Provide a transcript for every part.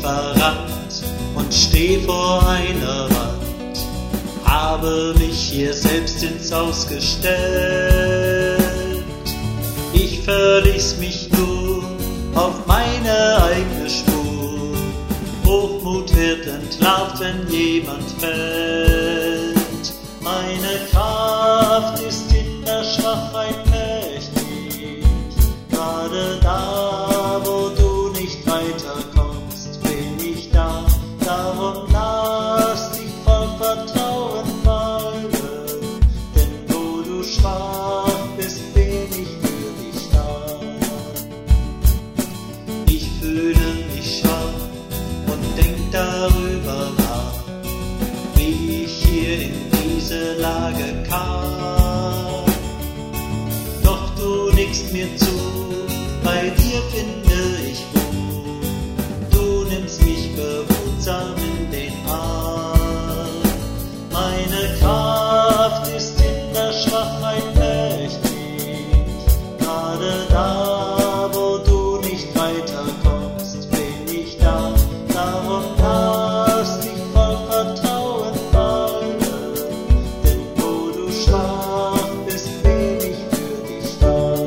verrannt und steh vor einer Wand, habe mich hier selbst ins Haus gestellt. Ich verließ mich nur auf meine eigene Spur. Hochmut wird entlarvt, wenn jemand fällt. Meine Kraft ist in der Schwachheit mächtig. Gerade da, wo du nicht weiterkommst, bin ich da. Darum lass dich voll Vertrauen fallen. Denn wo du schwach bist, bin ich für dich da. Ich fühle mich schwach und denk darüber nach, wie ich hier in diese Lage kam. Doch du nickst mir zu, bei dir finde ich Ruhe. Du nimmst mich behutsam in den Arm. Meine Kraft ist in der Schwachheit mächtig. Gerade da, wo du nicht weiterkommst, bin ich da. Darum lass dich voll Vertrauen fallen. Denn wo du schwach bist, bin ich für dich da.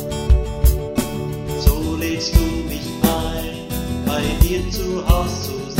So lädst du mich ein, bei dir zu Haus zu sein.